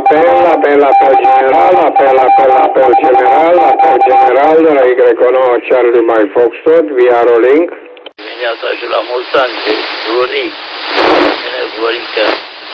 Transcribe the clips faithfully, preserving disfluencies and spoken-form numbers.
apel, apel, apel general, apel, apel, apel general, apel general de la Y nouă Charlie Mike Foxtrot, via Rolling. Dimineața și la mulți ani, Florin. Bine, Florica.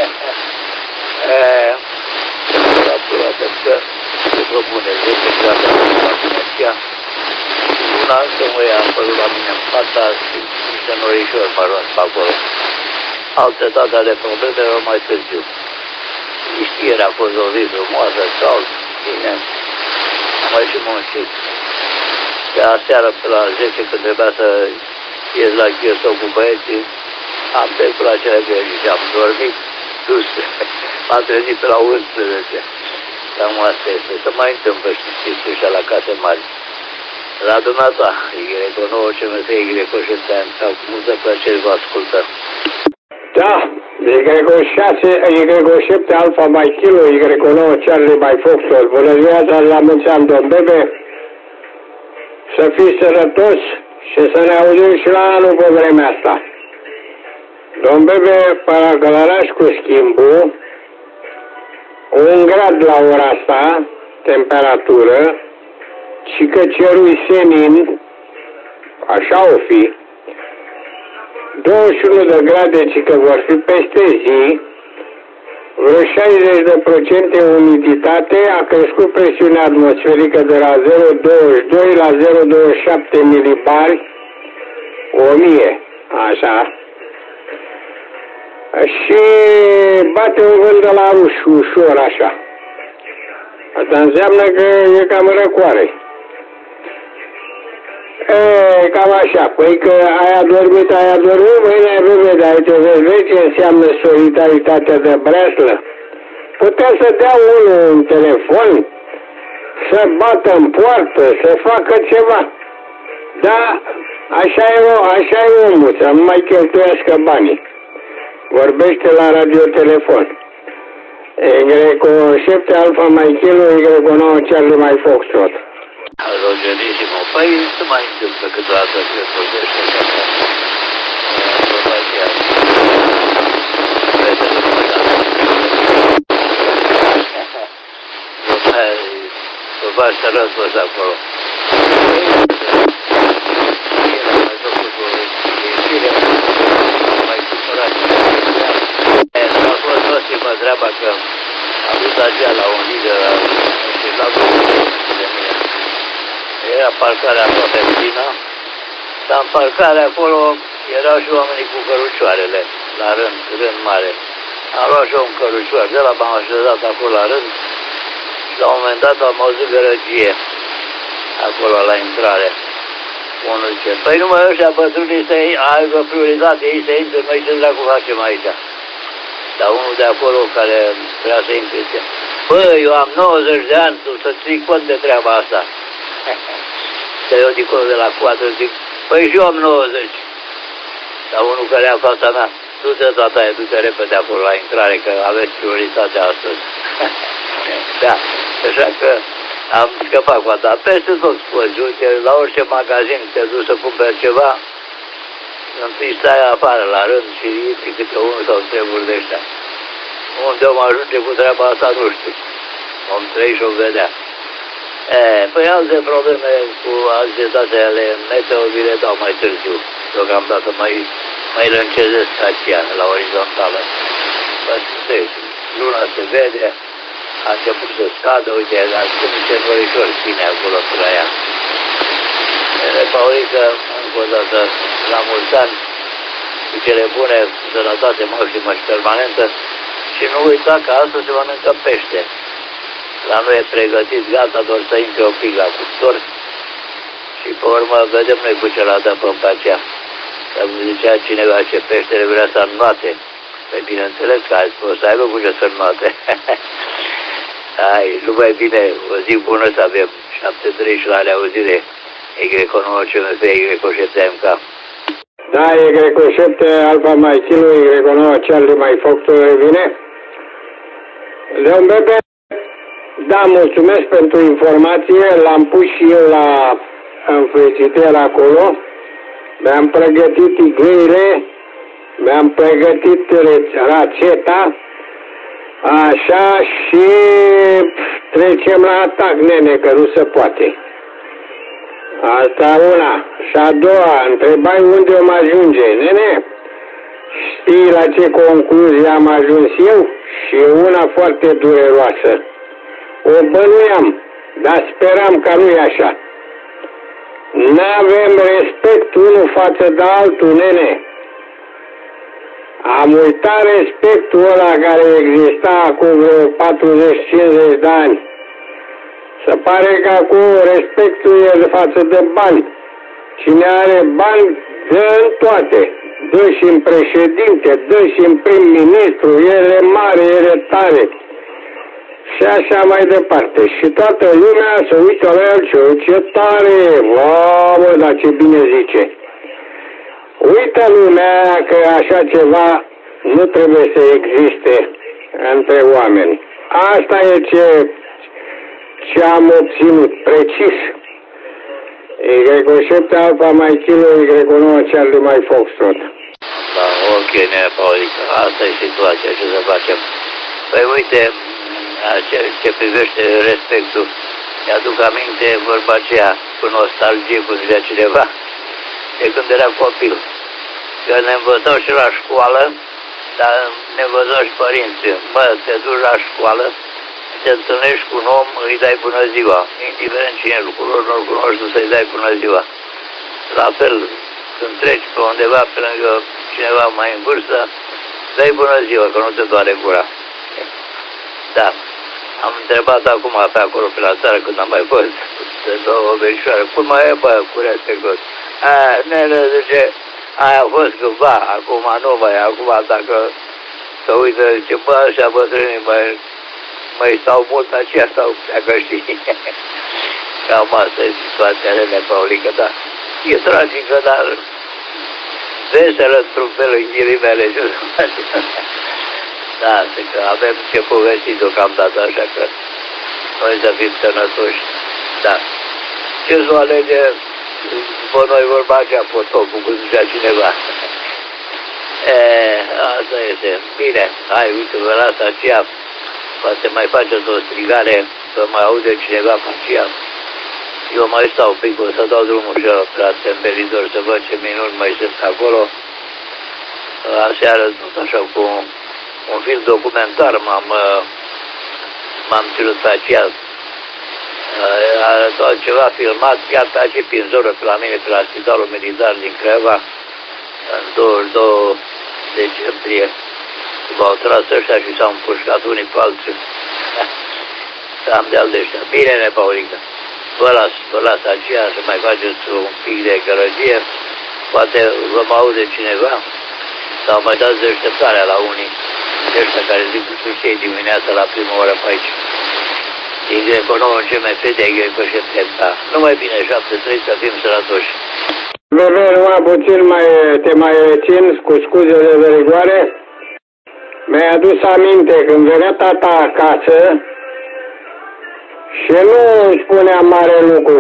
Raporată că se propune zece grade de vaccinația. Un an să mă ia apărut la mine în fata și niște norișori mă ajuns pe acolo. Alte date ale problemelor mai târziu. Știerea a fost o zi frumoasă, cald, bine. Mai și mă știu. Pe aseară pe la zece când trebuia să ies la Chiosou cu băieții, am trecut la cele grele și am dormit sus. M-am trezit pe la unsprezece. Cam asta este. Să mai întâmplă, știți, ăștia la case mari. La dumneata, Y nouă C M F, Y șapte, sau cu multă plăcere vă ascultă. Da, Y șase, Y șapte Alpha Mike Kilo, Y nouă Charlie Mike Foxtrot. Bună ziua, dar la mulți ani, domn Bebe. Să fiți sănătos și să ne auzim și la anul pe vremea asta. Domn Bebe, Paragălăraș cu schimbul, un grad la ora asta, temperatură, și că cerul senin, așa o fi, douăzeci și unu de grade, ci că vor fi peste zi, vreo șaizeci de procente umiditate, a crescut presiunea atmosferică de la zero virgulă douăzeci și doi la zero virgulă douăzeci și șapte milibari, o mie, așa. Și bate un vânt de la ruș, ușor, așa. Asta înseamnă că e cam răcoare. E, cam așa, păi că ai adormit, ai adormit, mâine ai bebe, dar uite, vezi, vezi ce înseamnă solidaritatea de breaslă? Putea să dea unul un telefon, să bată în poartă, să facă ceva. Da, așa e, așa e omul, să nu mai cheltuiască banii. Vorbește la radiotelefon. Y șapte Alpha Mike Kilo, Y nouă Charlie Mike Foxtrot. Rogerissimo, păi să mai întâmplă câteodată că vorbește ca asta. Informația. Vede de mădată. Vă faci să răspuns acolo. Mai supărat. A fost nosimă treaba că am dus aceea la un lider și la de mine. Era parcarea acolo pe Medina, dar în parcare acolo erau și oamenii cu cărucioarele, la rând, rând mare. Am luat și eu un cărucioar, de la m-am așezat acolo la rând și la un moment dat am auzit gărăgie acolo la intrare. Unul zice, păi numai ăștia bătrânii să aibă prioritate, ei să intre, noi ce dracu facem aici? Dar unul de acolo care vrea să intre zice, bă, eu am nouăzeci de ani, tu să ții cont de treaba asta. Că eu dincolo de la patru zic, păi și eu am nouăzeci. Dar unul care e în fața mea, du-te tata, du-te repede acolo la intrare, că aveți prioritate astăzi. Da, așa că am scăpat cu asta. Peste tot poți, uite, la orice magazin te duci să cumperi ceva, întâi stai afară la rând și intri câte unul sau treburi de ăștia. Unde om ajunge cu treaba asta, nu știu. Om trăi și o vedea. E, păi alte probleme cu alte date ale meteo vi le dau mai târziu. Deocamdată mai, mai lâncezesc aceea la orizontală. Păi, luna se vede, a început să scadă, uite, dar sunt niște norișori fine acolo pe la ea. Ele, Paurică, încă o dată, la mulți ani, cu cele bune, sănătate maximă și permanentă, și nu uita că astăzi se mănâncă pește. La noi e pregătit, gata, doar să intre un pic la cuptor și pe urmă vedem noi cu ce la dăpăm pe aceea. Să zicea cineva ce peștele vrea să înnoate. Păi bineînțeles că azi o să aibă cu ce să înnoate. Hai, numai bine, o zi bună să avem. șapte trei și la reauzire. Y nouă C M F, Y șapte M K. Da, Y șapte Alpha Mike Kilo, Y nouă Charlie Mike Foxtrot revine. Domn Bebe, da, mulțumesc pentru informație, l-am pus și eu la în frigider acolo, mi-am pregătit igleile, mi-am pregătit rețeta Așa, și trecem la atac, nene, că nu se poate. Asta una. Și a doua, întrebai unde om ajunge. Nene, știi la ce concluzie am ajuns eu? Și una foarte dureroasă. O bănuiam, dar speram că nu e așa. N-avem respect unul față de altul, nene. Am uitat respectul ăla care exista acum vreo patruzeci cincizeci de ani. Se pare că acum respectul e față de bani. Cine are bani, dă în toate. Dă și în președinte, dă și în prim-ministru, el e mare, el e tare. Și așa mai departe. Și toată lumea se uită la el, ce, ce tare, mamă, dar ce bine zice. Uită lumea că așa ceva nu trebuie să existe între oameni. Asta e ce, ce am obținut, precis. Y șapte Alfa mai Kilo, Y nouă Charlie mai Foxtrot. Da, ok, nea Paulica, asta e situația, ce să facem? Păi uite, ce, ce privește respectul, mi-aduc aminte vorba aceea cu nostalgie, cum zicea cineva, de când era copil. Că ne învățau și la școală, dar ne învățau și părinții. Mă, te duci la școală, te întâlnești cu un om, îi dai bună ziua. Indiferent cine îl cunoști, nu-l cunoști, tu să-i dai bună ziua. La fel, când treci pe undeva pe lângă cineva mai în vârstă, dai bună ziua, că nu te doare gura. Da. Am întrebat acum pe acolo, pe la țară, când am mai fost, de două verișoare, cum mai e, bă, cu respectul? A, nene, zice, aia a fost cândva, acum nu mai, acum dacă să uită, zice, bă, așa bătrânii mai, mai stau mult, aceea stau, dacă știi. Cam asta e situația, nene, Paulică, da. E tragică, dar veselă într-un fel în ghilimele, ce să face. Da, că avem ce povesti deocamdată, așa că noi să fim sănătoși. Da. Ce să o alege după noi vorba aceea, potopul, cum zicea cineva. E, asta este. Bine, hai, uite, vă las aceea. Poate mai faceți o strigare, să mai aude cineva pe aceea. Eu mai stau un pic, o să dau drumul și la temperidor să văd ce minuni mai sunt acolo. Aseară, tot așa, cu un film documentar m-am m-am ținut pe aceea. Tot ceva filmat, chiar pe aceea prin zonă, pe la mine, pe la Spitalul Militar din Craiova, în douăzeci și doi decembrie, v-au tras ăștia și s-au împușcat unii pe alții. Am de-al de ăștia. Bine, ne, Paulică. Vă las, vă las aceea să mai faceți un pic de gălăgie. Poate vă mă aude cineva. Sau mai dați deșteptarea la unii de ăștia care zic cu cei dimineața la prima oră pe aici. Y nouă C M F de Y șapte, da. Numai bine, șapte trei, să fim sănătoși. Bebe, numai puțin mai, te mai rețin cu scuzele de rigoare. Mi-ai adus aminte când venea tata acasă și nu îmi spunea mare lucru.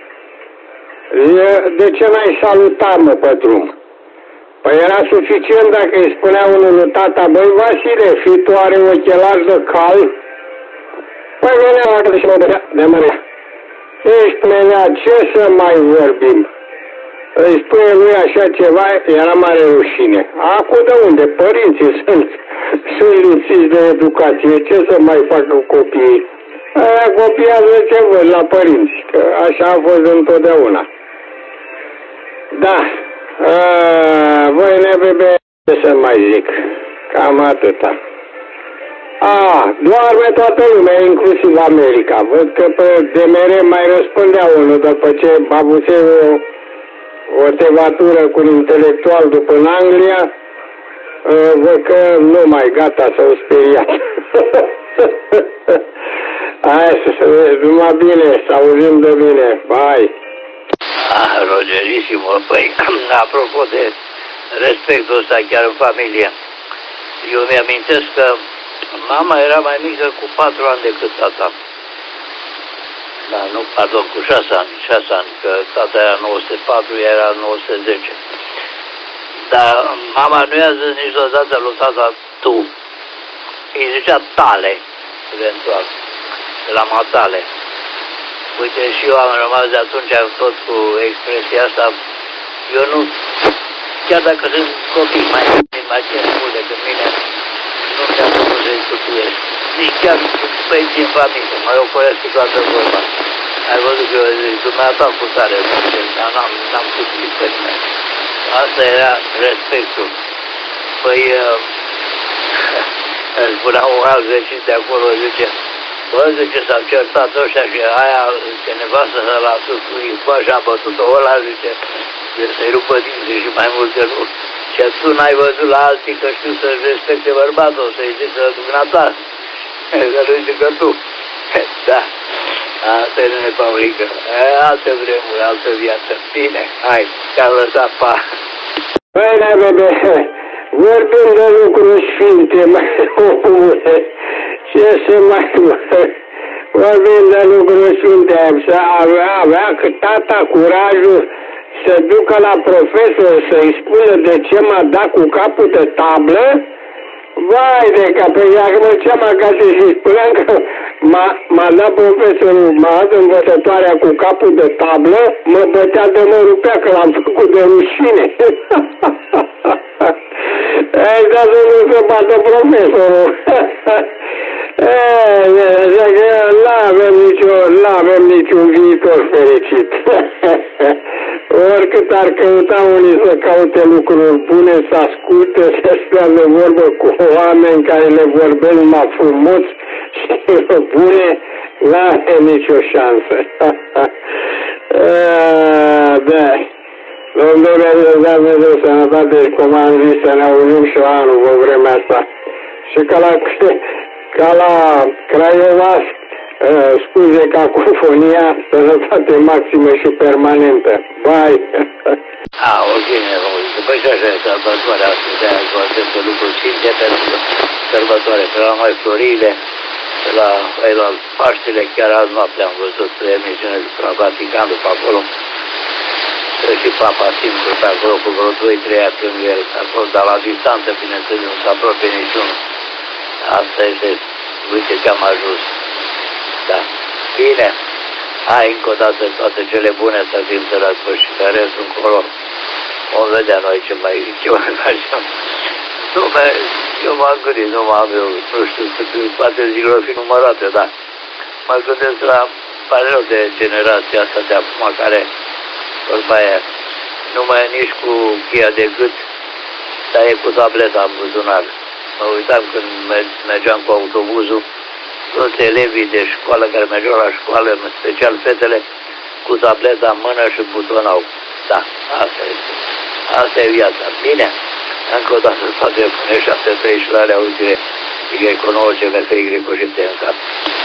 De ce n-ai salutat, mă, pe drum? Păi era suficient dacă îi spunea unul lui tata, băi, Vasile, fii tu are ochelari de cal? Păi venea la și mă dădea de mânea. Ești menea, ce să mai vorbim? Îi spune lui așa ceva, era mare rușine. Acum de unde? Părinții sunt, sunt lipsiți de educație, ce să mai facă copiii? Aia copiază ce văd la părinți, că așa a fost întotdeauna. Da. A, voi nebebe, ce să mai zic, cam atâta. A, doarme toată lumea, inclusiv America. Văd că pe D M R mai răspundea unul după ce babuse o, o tevatură cu un intelectual după în Anglia. Văd că nu mai gata, s-au speriat. Hai să vezi, numai bine, să auzim de bine. Bye. Ah, Rogerisimo, păi, apropo de respectul ăsta chiar în familie, eu mi-amintesc că mama era mai mică cu patru ani decât tata. Da, nu, pardon, cu șase ani, șase ani, că tata era nouă sute patru, ea era nouă sute zece. Dar mama nu i-a zis niciodată lui tata tu. îi zicea tale, eventual, de la matale. Uite, și eu am rămas de atunci tot cu expresia asta. Eu nu, chiar dacă sunt copii mai mai mult decât mine, nu mi-am făcut să-i stupiesc. Nici chiar băieții în familie, mă ocolesc cu toată vorba. Ai văzut că eu zic, dumneata cu tare, dar n-am, n-am stupit pe nimeni. Asta era respectul. Păi, îmi spunea un alt vecin de acolo, zice, bă, zice, s-au certat ăștia și aia, zice, nevastă să l-a sus cu icoa și a bătut-o ăla, zice, să-i rupă dinții și mai multe nu. Și tu n-ai văzut la alții că știu să-și respecte bărbatul, să-i zici să dumneata. Să nu zice că tu. Da. Asta e, nene Paulică. Alte vremuri, altă viață. Bine, hai, te-am lăsat, pa. Băi, bebe, vorbim de lucruri sfinte, măi, omule. Ce să mai... Vorbim de lucruri sfinte. Să avea, avea că tata curajul să ducă la profesor să-i spună de ce m-a dat cu capul de tablă. Vai de cap, dacă mă ceam acasă și spuneam că m-a dat profesorul, m-a dat învățătoarea cu capul de tablă, mă bătea de mă rupea că l-am făcut de rușine. Ei, dar să nu se bată profesorul. Așa că n-avem nicio, n-avem niciun viitor fericit. Oricât ar căuta unii să caute lucruri bune, să asculte, să stea de vorbă cu oameni care le vorbesc mai frumos și bune, n-are nicio șansă. Da. Domnule, Dumnezeu sănătate și cum am zis, să ne auzim și anul pe vremea asta. Și ca la, ca la Craiova, scuze cacofonia, sănătate maximă și permanentă. Bye! A, ok, nevoie. Păi și așa e sărbătoarea asta, de-aia cu aceste lucruri sfinte, pentru că sărbătoare, pe la noi Florile, pe la, pe la Paștele, chiar azi noapte am văzut emisiune de la Vatican, după acolo, și Papa simplu pe acolo cu vreo doi trei ani lângă el, acolo, dar la distanță, bineînțeles, nu se apropie niciunul. Asta este, uite ce am ajuns. Da. Bine. Hai încă o dată toate cele bune, să fim sănătoși și pe restul încolo. Vom vedea noi ce mai, ce mai facem. Nu, eu m-am gândit, nu m-am eu, nu știu, poate zilele fi numărate, dar mă gândesc la pareu de generația asta de acum care vorba aia, nu mai e nici cu cheia de gât, dar e cu tableta în buzunar. Mă uitam când mergeam cu autobuzul, toți elevii de școală care mergeau la școală, în special fetele, cu tableta în mână și butonau. Da, asta este. Asta e viața. Bine, încă o dată toate pune șapte trei și la auzire, Y cu nouă C M F Y cu șapte în cap.